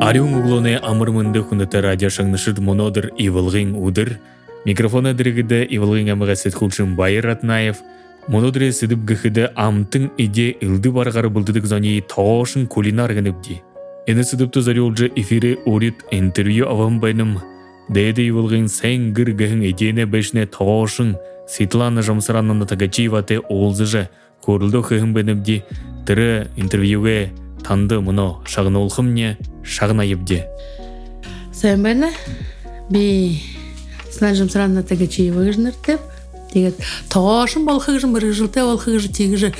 Ариун углоне амырмынды хүнөтө радио шаңнышыр монодыр ивылгың удыр. Микрофона диригиде ивылгың амыға сетхулшын Байыр Атнаев. Монодыре сыдып гыхыды амтың иде илды барғары бұлдыдық зони тоғышын кулинар гыныбди. Эні сыдыпты зарелжы эфире орит интервью авам байным. Дәйді ивылгың сән гыр гыхын идене бәшіне тоғышын Светлана Жамсаранна Тагачиевате олзыжы көрілді хыхын бәнімді. Тірі интервьюге танды мұны шағын олқымне шағына ебде. Сән бәні бі Светлана Жамсаранна Тагачиева ғыжныртып. Тегет тоғашын бол хыжым бір жылты ол хыжы тегіжі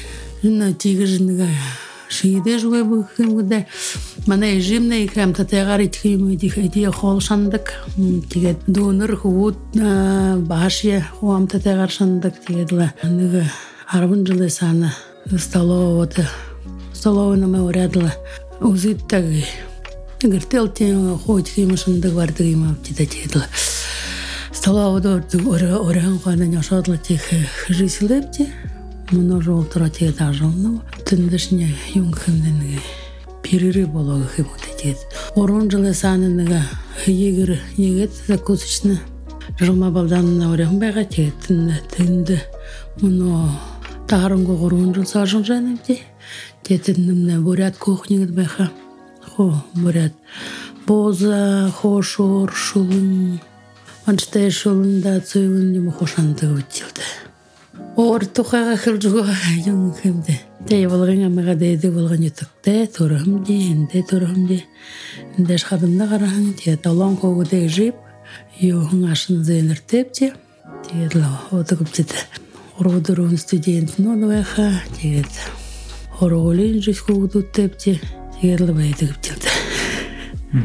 тегіжі шиде жуе бұл хымгыда мана ежимне икрам татайғар итхимы дихайдия хол шандык тегет доныр хуут башия хуам татайғар шандык тегедлі ныгы арбын жылы саны столовыны мы урядылы узыттаги гыртел тем хуут химы шандык барды химы тегедлі столовыда орхан қуанын ашадлы тех хыжисылепте мұны жол тұра тегет ажылны түндішіне юңхымден перерыв болуға хымыда тегет. Орын жылы саныныға егір егет закусочны жылма балданына орхан байға тегет түнді мұны тағырынғы орын жыл сажын жанымде тетінімне бурят кухнегіт байға бурят боза хошор шулын Анштай шолында цөйгін немі қошандығы өттелді. Ор тұқаға қылжуға юңхымды. Дәй болған амыға дәйді болған етікті, тұрығымде, әнді тұрығымде. Әнді шқадымда қарағын, тегет алан қоғы дәй жип, еуғын ашын зәйніртеп де. Тегет отығып деді. Орғыдырығын студентін оны байқа, тегет орғылын жүз қоғы дүттеп де. Тегет лыбайдығып деді.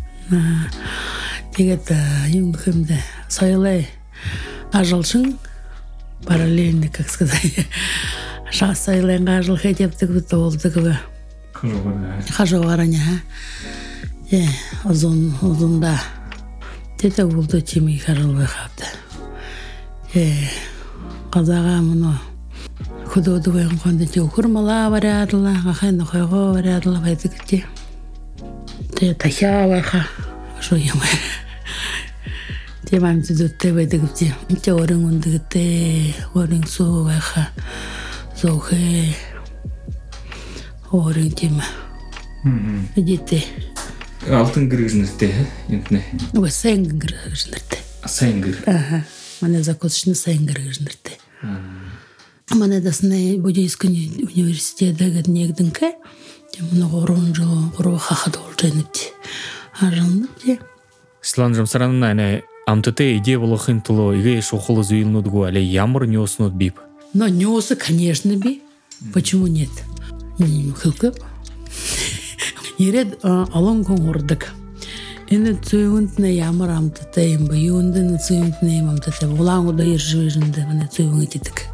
Тегет юңхымды сойлай ажылшын параллельно, как сказать, сойлайнға ажыл хетептігі толдығы қажуғарыня ұзында теді ұлды темей қажылбай қапты. Қазаға мұны күдоды байын қонды те ұқырмала барядылы, қақайны қойға барядылы байды күтте. Тахя байқа Шо ямай. Те мамты дутте байдыгыпте. Те орын ундыгыте, орын су байха, зоухе, орын тема. Идете. Алтын грыжнырте, ентне. Ой, сайын грыжнырте. Сайын гры. Ага. Мане закусочны сайын грыжнырте. Мане дасны буддийский университеті негдінке, те мұны орын жылы, орын хахады олжайныпте. Ажылныпте. Светлана Жамсаранна әне амтыте иде болықын тұлы иге шоқылы зүйілнудгу әлі ямыр нёснуд бип. Но нёсы, конечно, би. Почему нет? Хылкып. Еред алон коңырдық. Әне цүйгінтіне ямыр амтыте ембі. Юындыны цүйгінтіне амтыте. Олан ода ержуежінді міне цүйгін етедік.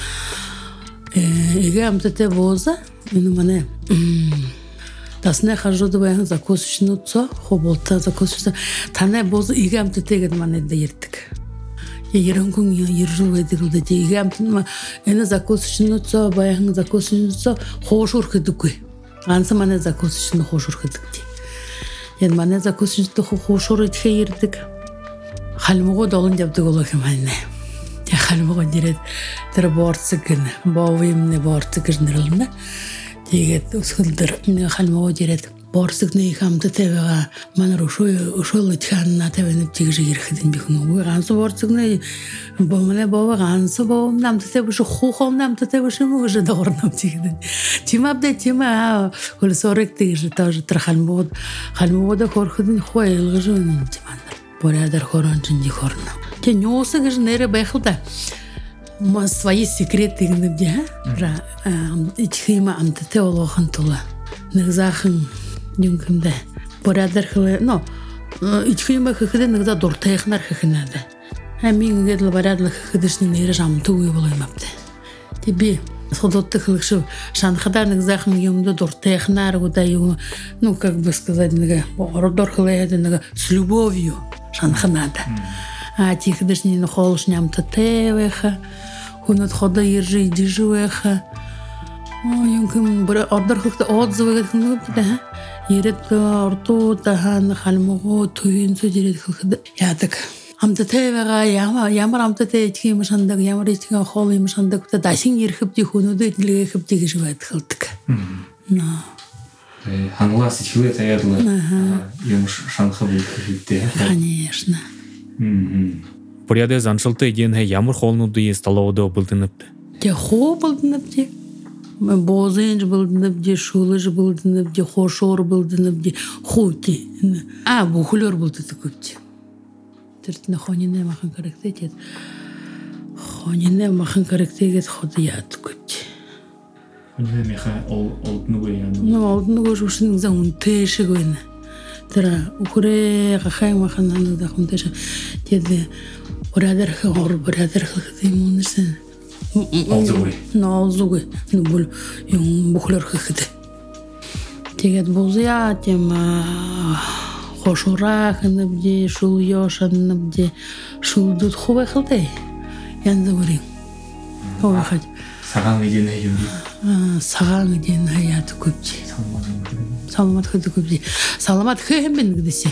Иге амтыте болса, әне міне Тасне хажуды баян закусочный утса, хоболта закусочный. Тане бозы игам тетегет манеде ертик. Ерен күн ержул ведирулде те игам тетма. Эне закусочный утса баян закусочный утса хошур хедуки. Анса мане закусочный хошур хедукти. Ен мане закусочный хошур этхе ертик. Халмого долын жабды голок мане. Те халмого дирет тер борцыгын, бовимне борцыгын нерлне. Тегет ұсқылдыр қалмаға дерет. Борсықны иқамды тәбіға маныр ұшол үтханына тәбініп тегіжі ерхідін бекіну. Ғансы борсықны болманы бауы ғансы бауым намды тәбіші құқым намды тәбіші мұғыжы дағырнам тегідін. Тимабда тема көлі сорек тегіжі тағжы тұр қалмаға да қорқыдың қой елғыжы өнін тиманыр. Борядар қоран жынды қорынам. Тен нөсі ғыжын әрі байқылда. Свои секреты гнобдя, итхима амтате олохан тула. Нагзахын юнгымда. Борадар хылы, но итхима хыхыды нагза дуртайхнар хыхынады. Амин гедл борадла хыхыдышны нейры жамты уй болаймапты. Тебе сходотты хылыкшып шанхадар нагзахын юмды дуртайхнар гуда юм, ну как бы сказать, бородор хылыяды с любовью шанханада. А тихдышнин холш нямты тевеха, хунат хода ержи дижуеха, يمكن أقدر خلقت أوضز خلقت ده يرد أرتو ده خلمه توين سجرت خلقت ياتك عم تتابع يامر عم تتابع مش عندك يامر يتكلم خالي مش عندك تدعسين يرخبتي خونو ده اللي خبتي شوية خلقتك نعم هنلا سيشوية تيادلا يومش شانخبل خلقتها конечно Поряде заншылты ген ямыр холнуды сталоодо былтыныпты. Те хо былтыныпты. Бозынж былтыныпты, шулыж былтыныпты, хошор былтыныпты, хоти. Бухлер былтыныпты. Тертне хонине махан карактет. Хонине махан карактет ходият кут. Хонине меха олднуго яну. Олднуго жушин заунтешегойна. ترى وكره خاي ما خلنا ندخل تشا كده برادر خور برادر خديمون نسن نالزوي نقول يوم بخلر خده تيجي بوزيا تما خوشورا نبدي شو يوش نبدي شو دود خوبه خلته ينزوري هو خد ساغان يجينا يومي ساغان يجينا يا تكوبتي саламат хыды көбде. Саламат хым мен гдесе.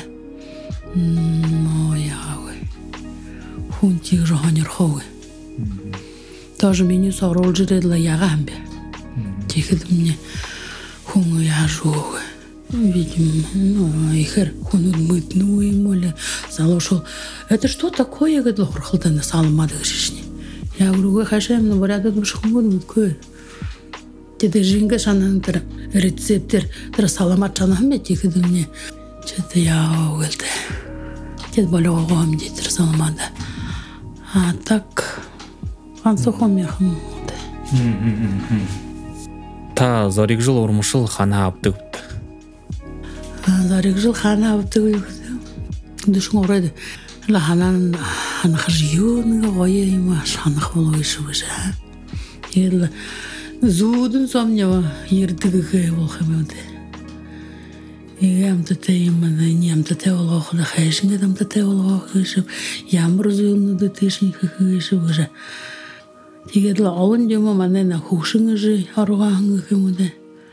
Яғы. Хун тиг жоғанер хоғы. Тоже меню сорол жыредла яғам бе. Тегіді мне хуңы я жоғы. Видимо, ихер хуну мытну им или залошел. Это что такое? Я говорю, хурхалдана саламат гышишни. Я говорю, хашем, но варяда душ хумуд мыткой. Теде жинга шанан тера рецептер тера саламат шанан бете кидумне чете я өлде тед болоғам детер саламада так ансохом яхым та зарик жыл ормышыл хана аптык зарик жыл хана аптык душың орайды ла ханан ханахжиюнга гое има шанах болойшы выжа ел Зудun somnjava yirtigi volxamade. Игам татеймада, ням татеолохда хайшинга там татеолохышып, ямыр зуйны да тышника хышып уже. Тигедла алын дема манена хушыңы жы аруғаңы кемуде.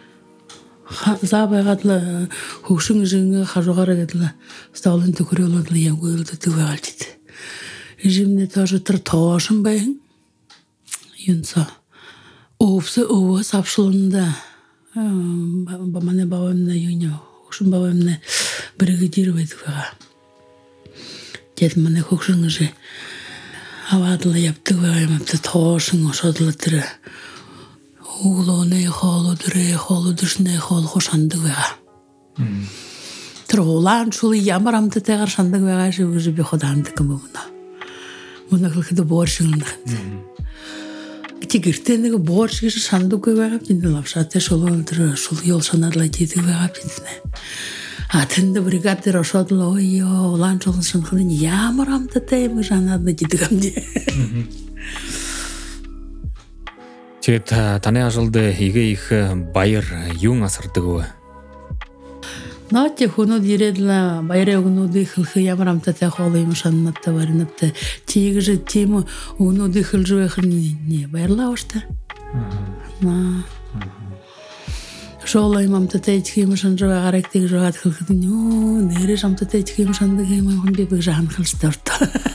Забайгатла хушыңы жыңы хажуғара гетла сталын түкірелодла ямгуйлды түвеғалтид. Жимне тоже тыртошым байын. Юнса. Овсы ова сапшылында бамане бабамна юня хушын бабамна бригадировать вага. Дед мане хушын же авадла япты вага мапты тошын ошадла тірі углоны холу дыры холу дышны холу хошанды вага. Тірі олан шулы ямарамды тәғар шанды вага жывы жыбе ходанды кім бұна. Бұна қылқыды боршыңын Тигертенеге борш кеше шанды көйгәп инде лапшаты шулындыр шул ел шанарлай диде вәгәп инде. Атында бригадир ошадылы ой олан шулын шынхын ямарам тәйме жанады диде гамде. Тет тане ажылды иге их байыр юң асырдыгы. Нате хуну диредла байрегуну дихылхы ямарам тәтә холыйм шаннатта барынапты. Тигже тему уну дихыл жуехын не байырла ошта. Шолайм тәтә итхим шан жуа гарактик жуат хылхы ну нере жам тәтә итхим шанды гейм хун бе жан хылстырт.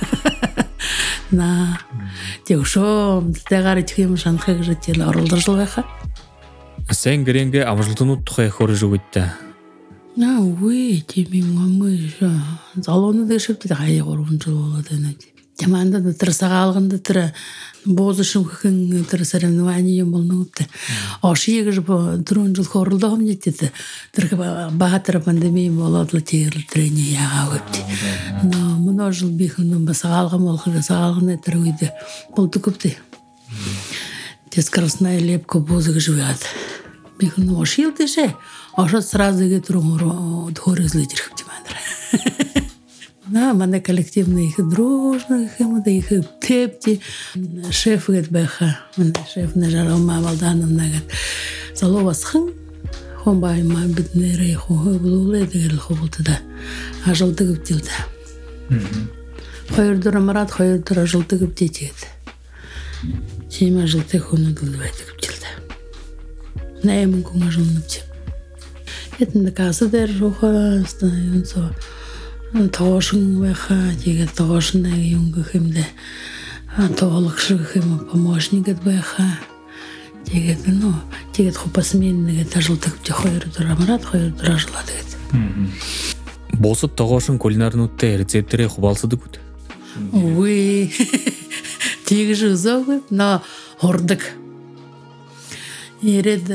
На теушом тәтә гарактик шан хыгы тел орылдыржылга. Сен гренге амжылтыну тухай хоры жугытта. Уй, тебе мамы жа. Залоны дешепті ғайы ғорғын жыл олады. Теманда да тұрсаға алғында тұры бозышым күн тұры сәрімнівайны ем болны өпті. Ашы егі жып тұрын жыл қорылды ғым жеттеді. Тұрғы бағатыры пандемия боладылы тегірлі түріне яға өпті. Мұна жыл бейхімнің басаға алғым олғы жасаға алғында тұры өйді. Болды көпті. Тез қырысына елеп көп бозығы жывады. Бейхімнің ашы елді ше. Ашат сразу гетру дхорызлы дирхти мандра. Да, мане коллективно их дружно, их тепти. Шеф говорит беха, шеф не жарал мамалданом нагат. Залова схын, хомбай май беднere хо булуле дегел хобултада. Ажылды гыптилда. Хайырдыра марат, хайырдыра ажылды гыптетет. Сима ажылды хуну дылвайды гыптилда. nämen kungaşılnıpçı. Etinde kası der roha so toşun ve diye toşun ne yungu himde toğlukşı him помощник be diye no diye хопасмен тажылтып жохойрду рамарат хойрду рашылады. Босып тоғошын кулинарнутте рецептері хубалсыды күт. Ой, тегі жүзі но хордық. Еред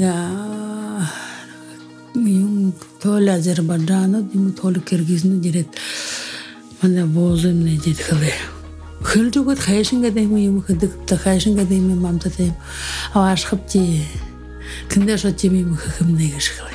юм толы Азербайджаны, дим толы Киргизны дирет. Мана бозы мне дит хылы. Хыл жүгіт хайшынға деймі юм хыдықта хайшынға деймі мамта деймі. Аваш хыпти. Кінде шо теми хымны гышхылы.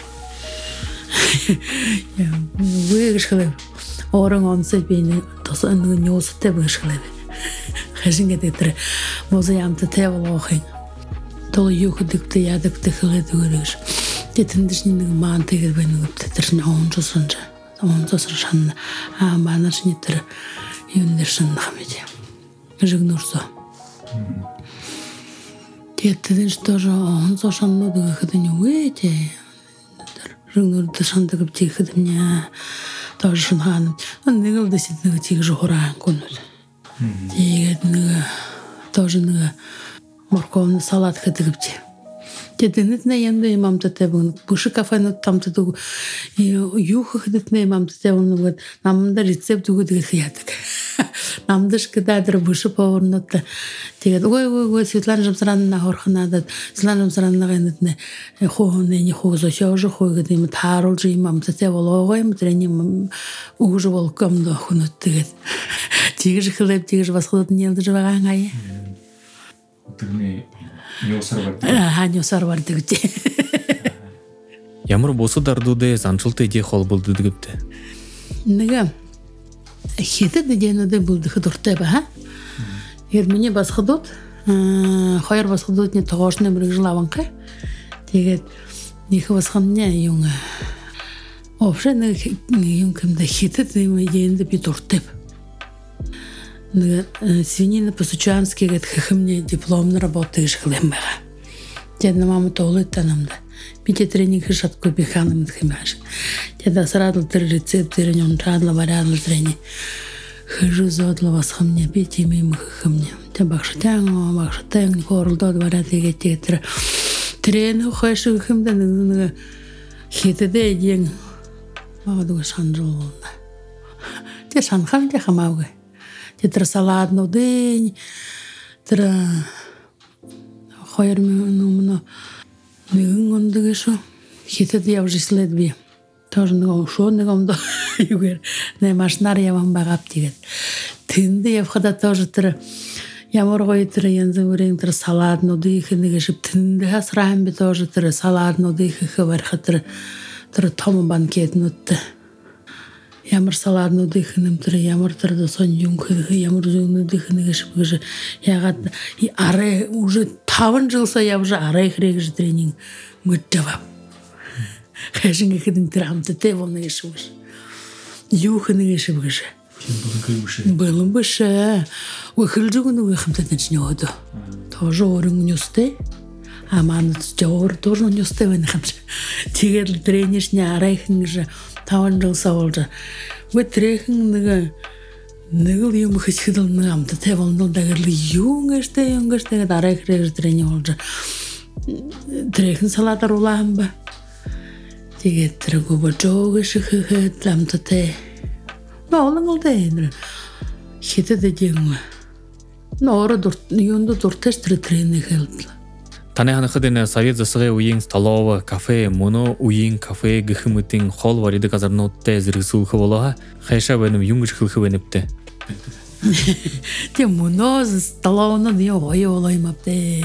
Вы гышхылы. Орын онсы бейні тосы үндігі нёсы те гышхылы. Хайшынға дейттірі. Бозы ямты те бол оқын. Толы юхыдықты ядықты хылы дүгірігіш. Детіндішнің маан тегіз бәйні көпті тіршін оңжы сұнжы. Оңжы сұршанны. Банаршын еттірі. Юндершын хамеде. Жигнурсо. Теттедеш тоже он сошанну да хыдыне уэте. Жигнур дышанды кып тихыды мне тоже шынханым. Он нигыл десетнығы тих жохуран конут. Тегетнығы тоже нығы морковный салат хыды кып те. Теттедетне емді имамты тебін. Бұшы кафені тамты дугу. Юхы хыдытне имамты тебін. Намында рецепт дугу дығы хыядық. Намдыш кыдадыр бұшы поварнытты. Тегет, ой, Светлана Жамсаранына хорхынадыд. Светлана Жамсаранына ғайнытны хоғыны не хоғызы шаужы хоғы деймі тарыл жиымам. Тәте бол оғайым, тренем ұғыжы бол көмді құнытты. Тегіж қылып, тегіж басқылытын елді жываған ғайы. Тігіне не осар барды? Не осар барды күтте. Ямыр босы дардуды заншылты де қол болды дүгіпті. Неге? Хеті дегенде булдығы дұртты ба? Ерміне басқыдот, хайыр басқыдот не тоғашыны бірік жылаванқы. Дегет, нехі басқанне юңы. Вообще, юңкімді хеті дегенде бі дұртты. Свинина по-сучански хыхымне дипломны работы ішқылем баға. Дедна мамы тоғылы танымды. Бите тренинг хышат көпі ханым дхимаш. Деда срадыл тыр рецептерін ончадылы варядылы тренинг. Хыжы зодлы басқымне, бите меймі хыхымне. Де бақшытаң, хорылдод варяды геттегеттірі. Тренинг қойшы хыхымда ныңызынығы хетіде ең мағадығы шанжыл болында. Де шанхам де хамауғы. Де тірі саладны день, тірі қойыр мені Нығын ондығы шо, хетеді яв жислет бі. Тоже нығын шо нығымды югер. Не машинар яван бағап дегет. Тынды явқада тоже тірі. Ямар қой тірі ензі өрен тірі саладын одығы нығышып. Тынды асырайын бі тоже тірі саладын одығы қыварқы тірі томы банкетін өтті. Ямар саладын одығы тірі, ямар тірі сон юңқы, ямар зөңі одығы нығышып ғыжы. Яғат ары уже тавын жылса я уже арай хрегж тренинг мыттавап. Хэшинг хэдин трамты те волны ешуш. Юхны ешуш. Былым быше. Выхылжугуну выхымта начнёду. Тоже орын нюсте. Аман жауыр тоже нюсте венхамш. Тигер тренишне арай хынгжа тавын жылса олжа. Вы трехынныга Нығыл юм хыскыдыл нығамды тәвілныл дәгірлі юңғышты дарай кірегіз трені олжа. Трехін салатар олағым ба. Дегет тірі көбі жоғышы хыхыт ламды тә. Олың олды әйіндірі. Хеті де деңі. Оры юнды дұрташ тірі трені хылды. Таны ханықыдыны совет засығы уйын столова, кафе, мұны уйын кафе гіхіміттің қол вариды қазарны отты әзіргі сұлқы болаға, қайша бәнім юңғыш қылқы бәніпті. Те мұны столованы не ой олаймапты.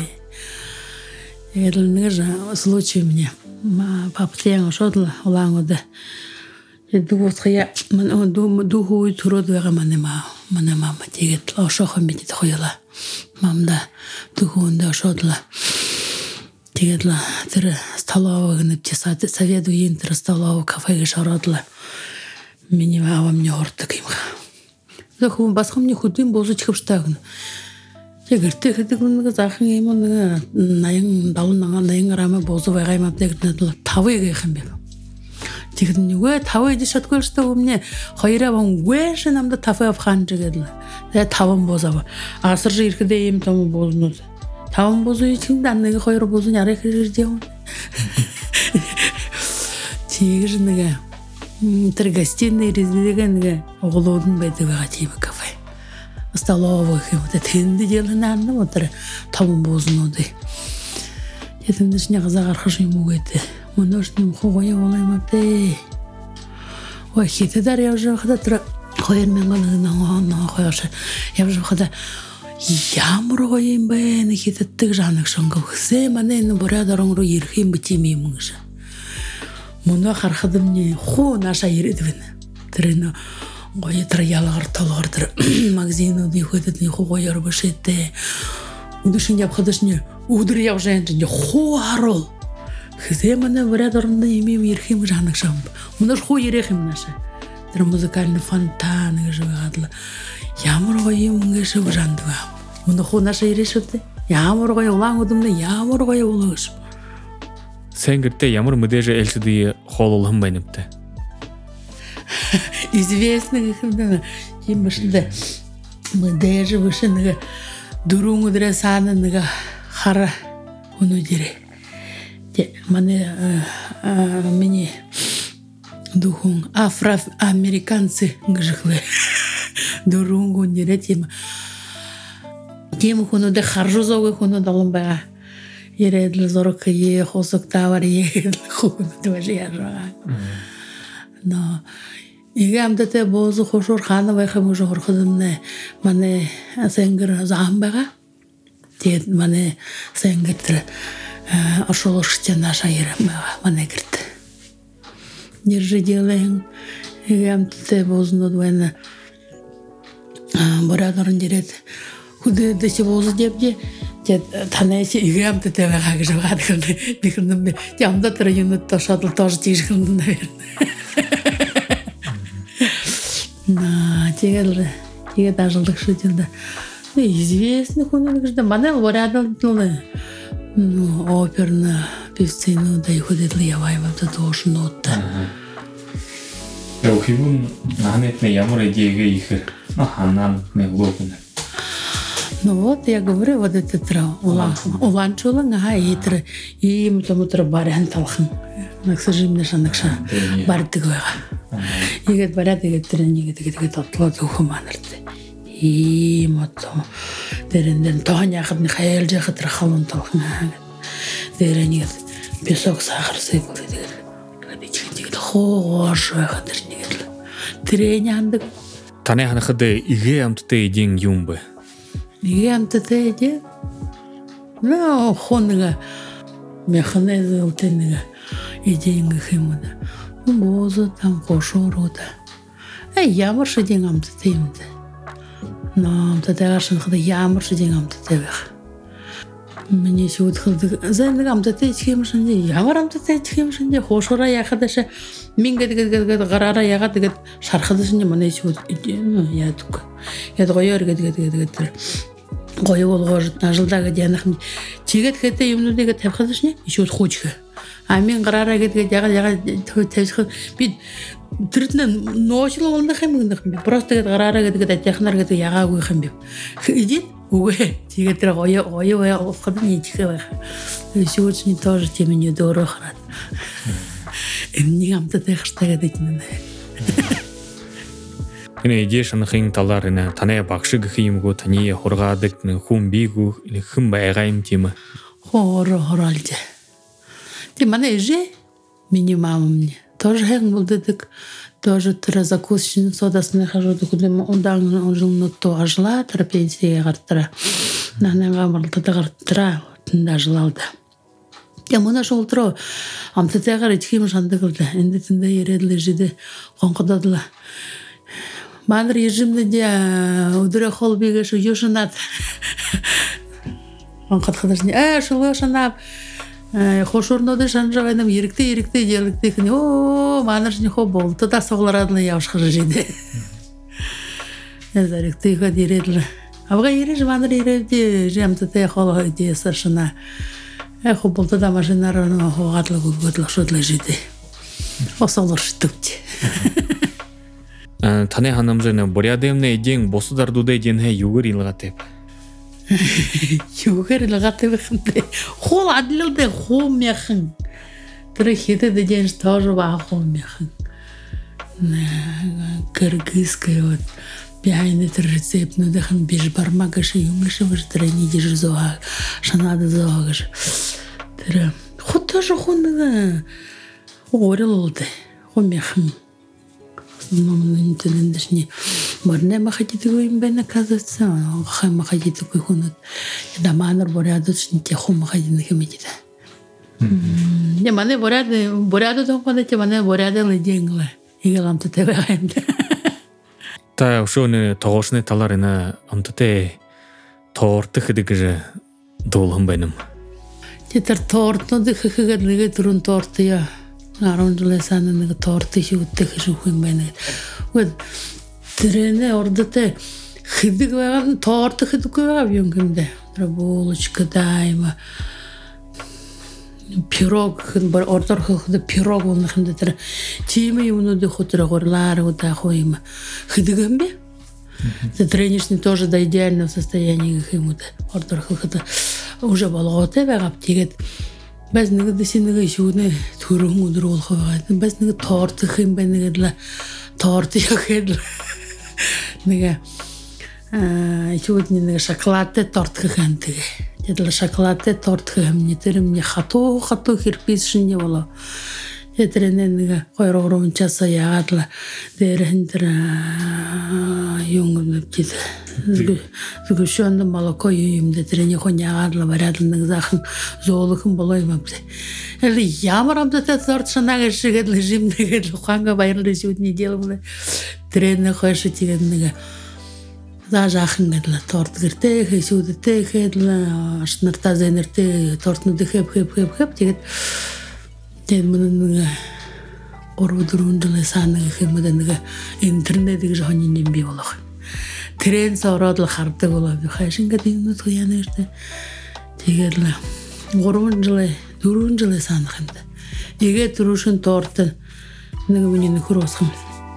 Ерлінігі случай мне. Папытияң шодылы олаң оды. Дуғысқыя, дуғуй тұрады вәға мама тегет лаушоқын бетеді қойыла. Мамда дуғуында шодылы. Тегетла тірі столова гынып те совету ең тірі столова кафеге шарадылы. Мені авам не орды каймға. Захуым басқым не худым бозы чықып штағын. Егерте хедигүнге захын емон наян далын наян рама бозу байгаймап дегдэл тавы гэх юм бэ. Тэгэн нүгэ тавы диш шаткөлштэй өмнө хоёроо вэш намда тавы авхан жигэдэл. Тэгээ таван бозава. Асар жирхэдэ юм том бознууд. Таван бозу için данныг хоёр бозу ярих хэрэг юм. Тэгэж нэгэ тэр гостиный резиденция оглоодн байдаг байгаа тийм кафе. Столовый юм. Тэнд делнаа вот таван бознууд. Тэндээс нэг загарах юм уу гэдэг. Мөнөш нэм хогоё болаймапте. Ой хитэдар явж хадатра 2000 хойш явж хада ямар гоё юм бэ нэг хитэтдэг жанаг шонгов хэсэ манай энэ борядорон руу ирэх юм бит юм гэж. Мөнө харахад мне хуу наша ирээд байна. Тэр энэ гоё тэр ялгар толгор тэр магазинууд ихэдэд нэг хогоёр башэтэй. Өдөшин явхадаш не өдөр явж энэ хуу харуу. Хэсэ манай борядорон юм ирэх юм жанаг шомб. Мөнөш хуу ирэх юм наша. Тэр музыкальный фонтан гэж байгаа. Ямар гоё юм гэж жандва. Мөн хуу наша ирэшүтэ. Ямар гоё улаан өдөмнө ямар гоё улууш. Сэнгэртэ ямар мэдээж элсэди хоололхон байнапта. Известный гэхэндээ юм башдэ. Мэдээж биш нэг дөрөв өдрөө саана нэг хар өнөдөрэ. Манай миний духун афроамериканцы гэжлээ. Дөрөв өдрөө тийм хүнүүд харжузог хүнүүд олон байгаа. Ирэдл зорок е хосок тавар е хүнүүд байгаа. Но игамдате бозу хошор хана байх юм уу хорходны манай сэнгэр зам байгаа. Тэгээд манай сэнгэр ашуулштай наша ярам байгаа. Манай гэрт. Нэржиделэн игамдате бознод вэна борадорн дирет хүдэ дэс бозу депде танайси игамдате байгаа гэж байгаа. Би хэрэм ямда тэр юунод ташаал тоош жирхэн навэр. На, тэгээд ажиглагч шүү дээ. Известный хүн гэж манай борядолд оперна певцину да иходил яваем это должнот. Хивун нанет не ямар идея их ханан не лопна. Ну вот я говорю, вот это уланчула нага итр им томутр баран талхан. К сожалению, накша бардыг байгаа. Игээд бараад игээд тэгээд тодлоо зөвхөн манарт. Ийм одоо дэрэн тоон яхад нэг хайлж яхад тэр халуун толхон. Дэрэн песок сахар сэбэр тэгээд хоош байхад тэр нэг таны ханахад игээ амттай эдийн юм бэ? Игээ амттай эдийн? Ну хонга механизм утэнэг эдийн гэх юм уу? Бозу там хошоруда. Ямар шидин амттай юм дэ. Но тэтэшин хад ямар шидин амттай байх. Миний шүдхэлдэг зэнэг амттай юм шинэ ямар амттай юм шинэ хошороо яхадаш мингээд гараараа ягаад тэгээд шархад шинэ манай шүд яадаг. Яд гоёр гэдэг гоё болгож ажлаа гэдэг янах чигээд хэдэ юмнуудыг тавихад шинэ шүд хуучх. Амин гараараа гэдэг ягаад тавьчих би тэрнээ ноочлол ундах юм би просто тэгээд гараараа гэдэг атяхнаар гэдэг ягаагүй юм би. Иди үгүй тэгээд тэр гоё ухад нийтхээ байх. Шүүчний тоже темний дөөрөө хараад. Энийг амттай хартаа гэдэг юм. Энэ идеашнахын талаар энэ таны багш гэх юмгүй таны хургаадаг хүн бийгүү хэн байгаа юм тийм хороолж. Ты манай же минимум тоже хэнглддэг тоже тэр закусочный содасны хажууд хүлэм ундаан онжолнод то ажла тэр пенсия гартра нанага марлтад гартра тэндажлалда. Ямана шултро амттэйгаар идэх юм шандагла энд тэндээ ирэдэл жидэ гонхододлаа. Манар режимдээ өдрө холбигаш юшнат гонходохдэрний шулошнаа хошорнод шанжаганам эрэгтэй ялгдэх нь оо манарчны хоо болто да соглараад явах жидэ. Эрэгтэй хэд ирэдэл Абга ире жманыр ире жемте те хол иде саршына. Эхо болта да машинарано хогатлы гутлы шотлы жиде. Осолор штукти. Тане ханамжаны борядемне идең босударду да идең югыр илгатеп. Югыр илгатеп хинде. Хол адлылды хом яхын. Трехите да день тоже ба хом яхын. Кыргызская вот пьяный рецепт, ну дахан бежь бармагаши юмыши выжтра не держи зоа, шанада зоагаш. Тра, ход тоже хонда, орел лоте, хомяхм. Основном не дашни, барне махати такой им бена казаться, хай махати такой хонут. Да манер борядут, не те хом махати на химитита. Не мане боряду там хонда, те мане боряду леденгле. Игэл амтате байгаарэ. Та ошоны тогошны таларына амтате торты хыдыгы долгон байным. Тетер тортно дыхыгы нэгэ турун торты я. Арон жылесаны нэгэ торты шүтте хышухын байна. Вот трене ордате хыдыг байгарын торты хыдыг байгаав юнгэмдэ. Булочка дайма. Пирог бар ордор хыды пирог онхында тэр тиме юмнуды хотра горлар ута хоима хыдыгэмбе тренершни тоже до идеального состояния хымута ордор хыды уже болготе байгап тигэт без нэг дэсинэг шүүнэ төрөн өдөр болох байгаа без нэг торт хэм бэ нэгэдла торт яхэд нэг шүүний нэг шоколадтай торт хэнтэй это шоколадный торт хэмнэ тэр мне хатуу хэрпис шинэ болоо. Тэр нэг 2-3 часа яагаад дээр хэнтэр юм нэвчээд зүгшөнд молоко юм дээр нэг яагаад вараад нэг захан зөөлхөн болоо юм бэ. Эле ямар амттай торт шанага шигэд режим нэгэд уханга баярлал шүдний делал. Тренер хойш тэгээд нэг заахын гэдэл торт гэртээ хэсүүдтэй хэдэл ашнартаа зэнэртэй тортнууд хэв тэгээд мөн 3-4 жил саана хэмэд нэг интернет гэж хоны юм би болох. Трен сороод л хардаг болоо би хайшин гэдэг юм уу яана ирдэ. Тэгээд л 4 жил саана хэмдэ. Тэгээд түрүүшин торт нэг миний нөхөр усхан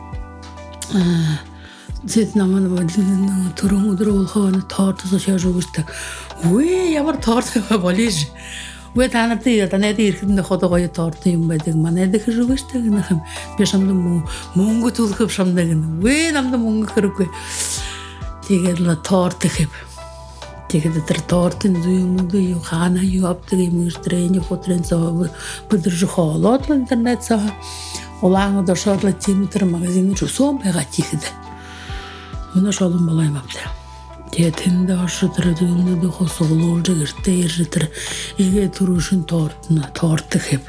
зэт наман түрэн өдөр болохоо тортос шааж өгөөстэй. Үе ямар торт болиж. Үе танартай танайд ирэхэд ходоо гоё торт юм байдаг. Манайд их өгөөстэй гэнэхэм. Би шамд мөнгө төлөх шамдаг гэнэ. Үе намд мөнгө хэрэггүй. Тэгээд л торт хэв. Тэгээд тэр тортын юу хаана юу апдаг юм иртрэн хотрэн зоо бүдэрж хоолоод интернет цаа. Улаан дошоод л тимтер магазин русом байгаа тийхэд. Мөн шалом болой мапта. Тэгээд тэнд ашитрэ дүнэд хосоолж гэртээ иржтэр игээ түрүүшин торт хэв.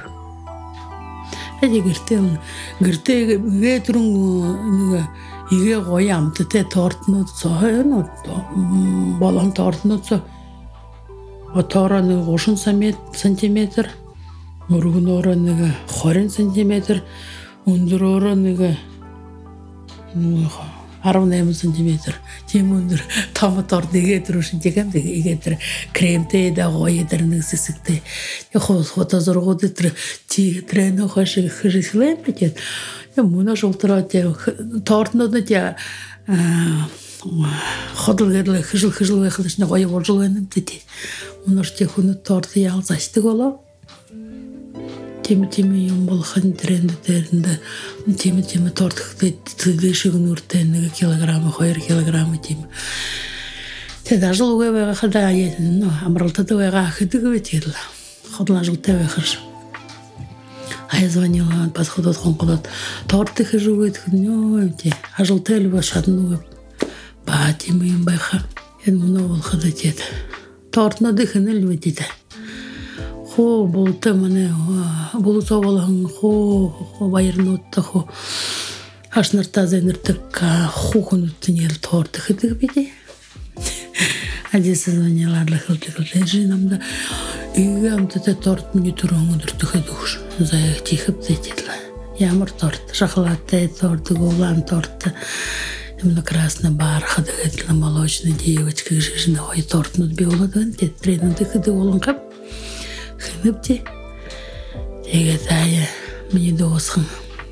Гэртээ игээ түрэн нэг игээ гоё амттай тортнууд цоохно болон тортнууд отороо нэг 30 см өргөнөөрөө нэг 20 см өндөрөөрөө нэг 18 см тийм өндөр том торт игээ түрүүшин жигэн игээ тэр кремтэй да гоё тэр нэг сэсэгтэй яг фото зургууд тэр трен хош хэрэглэм гэдэг мөн шултраа тортнууд я ходолгэр хэжил байхлаш нэг гоё болж байна гэдэг мөн хүн торт яал зашдаг болоо тим юм болгон тренд дээрнде тим торт дэшиг нүртэй 1 килограмм 2 килограмм тим тэгээд ажил үгүй байгаа хадаа амралтад байгаа хэдэг байт ходлажтай байхш ай звонила подходот хонкодот торт хэжүүгээд хөнөө тий ажилтай л башаднуу ба тим юм байха энэ мөн болгоход тэгээд тортнод ихэнэл мэдээ хо болтой мане болсоо болон хо баярнуудтай хо хашнартаа зэнэрдэг хүүхнүүдний ял торт хэдэг бидээ звонила лэхэлж намда игээмтэй торт миний түрэн өдөртөх өгш заяа тихэв зэтэл ямар торт шоколадтай торт улаан торт Именно красный бар, ходыгательно молочный девочка, жижина, ой, торт нут биоладан, те тренинг хыды олын кап, хыныпте, теге тая, мне досхын.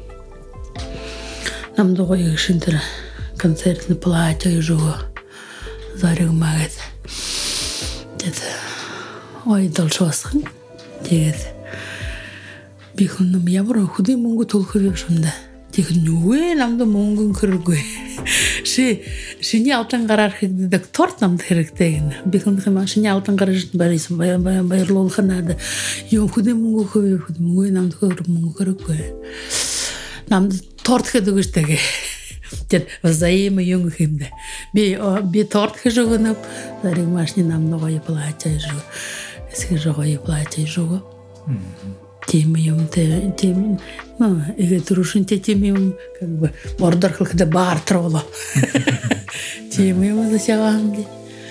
Нам догой гышынтыра, концертный платье жуго, зарыг магат. Тет, ой, долшосхын, тегет. Бихунным ямыр худы мунгу толхы вепшында. Тегет, нуэ, намды мунгун кыргуэ. Шыне алтын қарар хыгдыдық торт намды хырықтайын. Бихунды хыма шыне алтын қарар жытын барайсын, байырлы ол ханады. Йон худы мунгу хыве, худы мунгу намды хырып мунгу кыргуэ. Намды торт хыды күштігі. Тет, взаимы йонгу хымды. Би торт хыжығынып, зарыг машни намды ғойы платья жығы. Эскі жоғойы платья жығы. Темиум, ну, и трушин темиум, как бы, мордор когда бар тролла. Темиум засягам.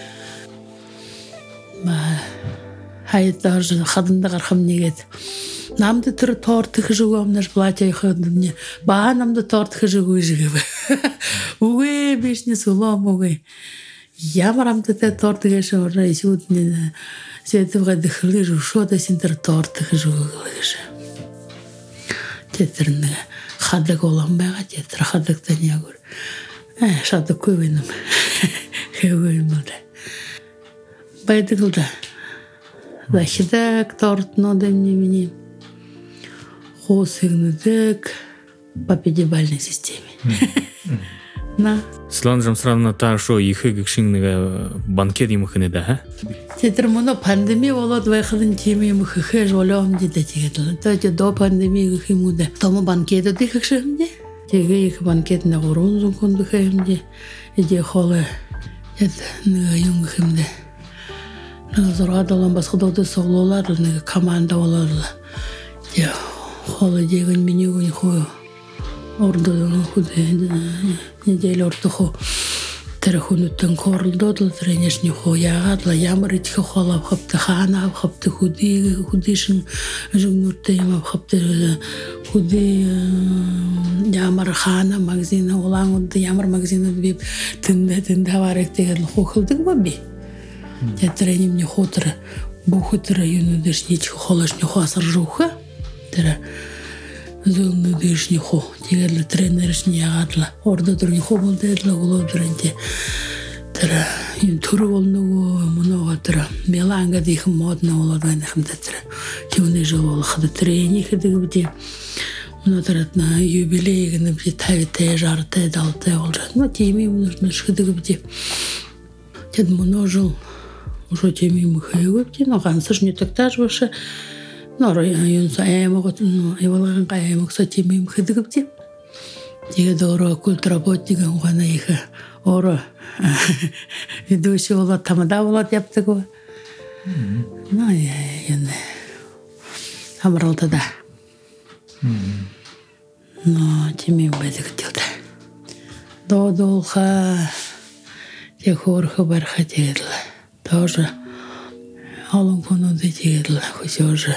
Хай даже хадында гархам негет. Намды тыр торт хыжугам наш платье хыды мне. Ба намды торт хыжугу жыгы. Угы бешне сулам угы. Ямарамды те торт гешо райсут не. Сетовға дыхылы жушода сендер тортығы жуғылышы. Тетеріні қадық олам байға, тетір қадықта не көр. Шады көйінім. Көйінім олда. Байдығылда. Захидак тортын одам немені. Қосығыныдық по пятибалльной системе. На. Сылан жамсыраны та шо ихы гікшіңнігі банкет еміхіні да, ха? Тетір мұны пандемия олады байқылын теме еміхі жолауым деді тегетілі. Тәте до пандемия гіхі мұды. Тому банкеті декішімде. Теге екі банкетіне ғұрын зүнкін дұхайымде. Еде қолы нүгі юңгімде. Нүгі зұрғадалан басқы доды соғылы олар, нүгі команда оларды. Қолы деген меню қойы. Orada nedeyle orta xo telefonuttan koruldu trenejni xo yağadla yağmur itki xolab xaptı xana xaptı xudişin jurnurtayım xaptı xudi yağmur xana magazini olan orada yağmur magazini bip tinde var ektegel xo xıldık mı bi? Trenim ne xotra bu xotra yönüdüş ne xolaş ne xasar juxa tera Зылны дышни хо, тегерлі тренершни ағадла. Орда дұрни хо болды әділі олу дұрынте. Тіра, түрі олны мұнуға тіра. Меланға дейхім модна олу дайнақымда тіра. Кеміне жыл олы қыды трени қыдығы біде. Мұна тіратна юбилейгіні біде тәй жары тәй далы тәй ол жады. Мұна темей мұны қыдығы біде. Теді мұны жыл ұжо темей мұхайығы біде. Ноғансыш не тақтаж башы. Нора юнса эмогот эвалган каемок сатимим хыдыгыпти. Теге дора культработниган гана иха оро ведущий олат тамада олат яптыгы. Ну яны амралтада. Но тимим бедиктилда. Додолха техорха барха тегедла. Тоже алым кону детегедла хусёжа.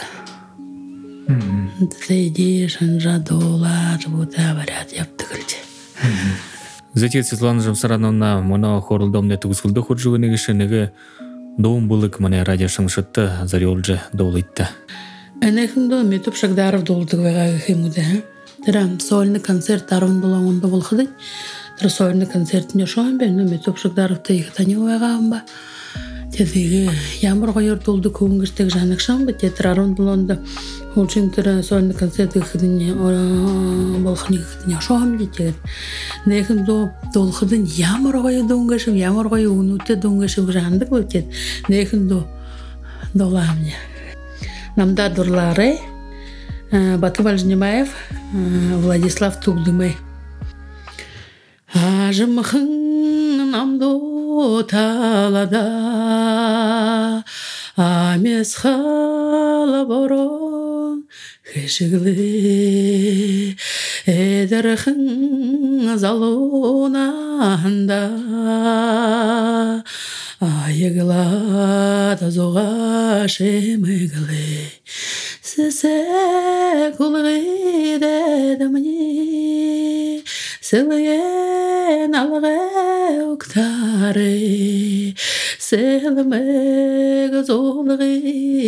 Среди шанжадола работа варят яптыгыльче. Затем Светлана Жамсарановна мона хорылдомне тугускулды ходжугынеги шенеги доум булык мане радио шаңшытты зарёлжа доулайтта. Энехиндо метоп шагдаров доулдыгвега химуде. Тирам сольный концерт арвын булагонда болхыды. Тира сольный концерт не шоем бен метоп шагдаров тейхтани вегаамба. Тедиги ямыр гойор толду көңгүштег жаныкшамбы тетир арвын булонда. Улчинтера сольный концерт хыдыне болхыны хыдыне шоем дитет. Нехин до долхыдын ямыр гойо доңгашым, ямыр гойо унуте доңгашым жандык бөтет. Нехин до доламне. Намда дурлары Батым Альжнимаев, Владислав Тугдымай. Ажымхын намдо талада Амес хала борон хешиглы Эдерхын залонанда Айгла тазуға шемеглы Сесе кулгы дедімне Сылые sen algı uktare selme zolgi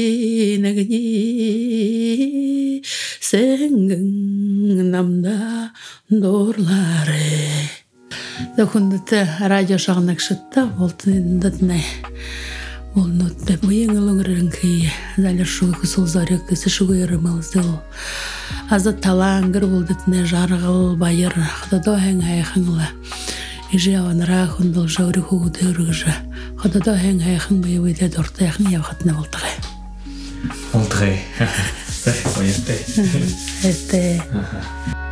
negni sengin namda dorlare da kundete radyo şarkı şıtta voltun dadne волнут бе боеңлоңрынки залер шугы кысылзарык кысы шугы ярымалздыл азат талангыр болдытне жаргыл байыр хадада хэн хайхыңла иже аванра хундыл жауры хугудыргыжа хадада хэн хайхың бейведе дортаяхын явхатна болтыгы Олтгы. Эте. Эте.